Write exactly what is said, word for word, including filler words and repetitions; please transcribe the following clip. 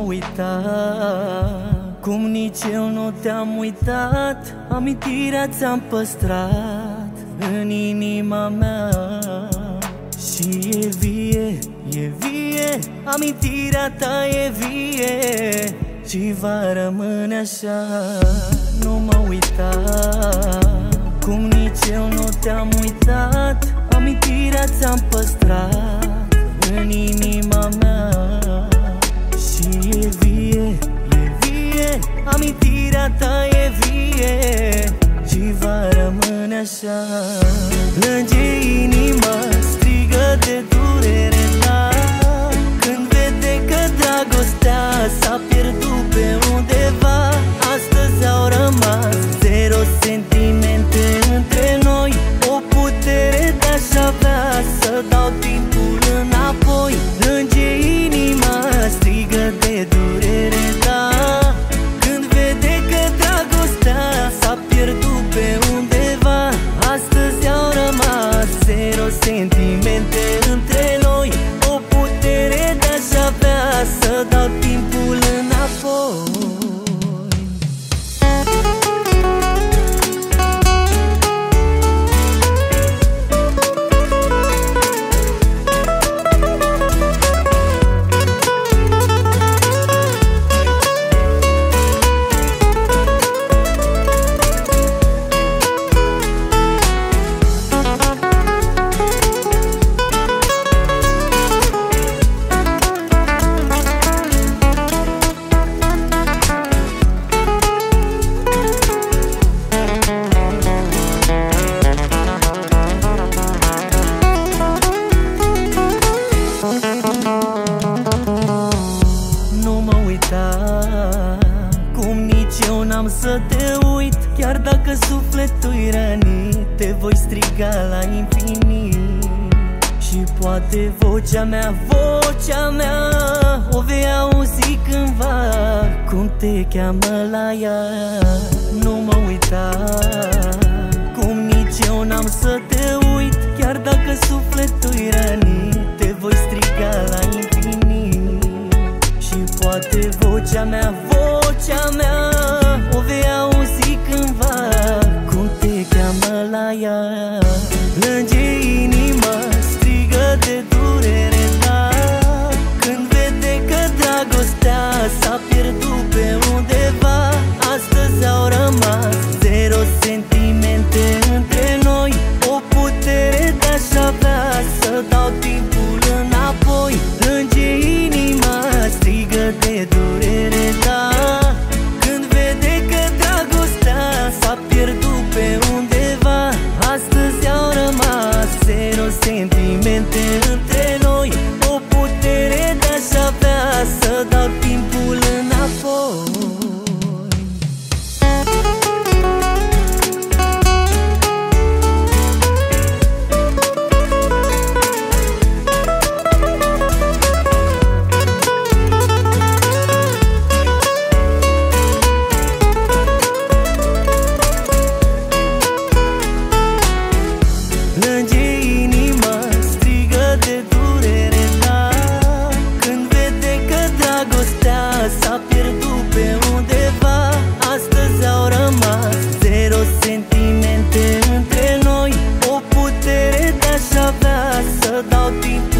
uita, cum nici eu nu te-am uitat. Amintirea ți-am păstrat în inima mea și e vie, e vie. Amintirea ta e vie și va rămâne așa. Nu mă uita, cum nici eu nu te-am uitat. Amintirea ți-am păstrat în inima mea și e vie, e vie. Amintirea ta e vie și va rămâne așa. Plânge inima, strigă de durere ta, când vede că dragostea s-a pierdut pe undeva. Astăzi au rămas zero sentimente între noi, o putere de-aș avea să dau timpul înapoi. Plânge inima, strigă de durere ta, când vede că dragostea s-a pierdut pe undeva. Astăzi au rămas zero sentimente între noi, o putere de-aș avea să dau timpul înapoi. Cum nici eu n-am să te uit, chiar dacă sufletul-i rănit, te voi striga la infinit. Și poate vocea mea, vocea mea, o vei auzi cândva, cum te cheamă la ea. Nu mă uita, cum nici eu n-am să te uit, chiar dacă sufletul-i rănit, te voi striga la infinit. Și poate vocea mea, vocea mea, o vei auzi cândva, cum te cheamă la ea. Plânge inima, strigă de durere ta, când vede că dragostea s-a pierdut pe undeva. Astăzi au rămas zero sentimente între noi, o putere de-aș avea să dau timpul înapoi. Plânge inima, strigă de durere ta, când vede că dragostea s-a pierdut pe undeva. Astăzi au rămas zero sentimente între noi, o putere de-aș avea să dau timpul înapoi. S-a pierdut pe undeva. Astăzi au rămas zero sentimente între noi, o putere de-aș avea să dau timp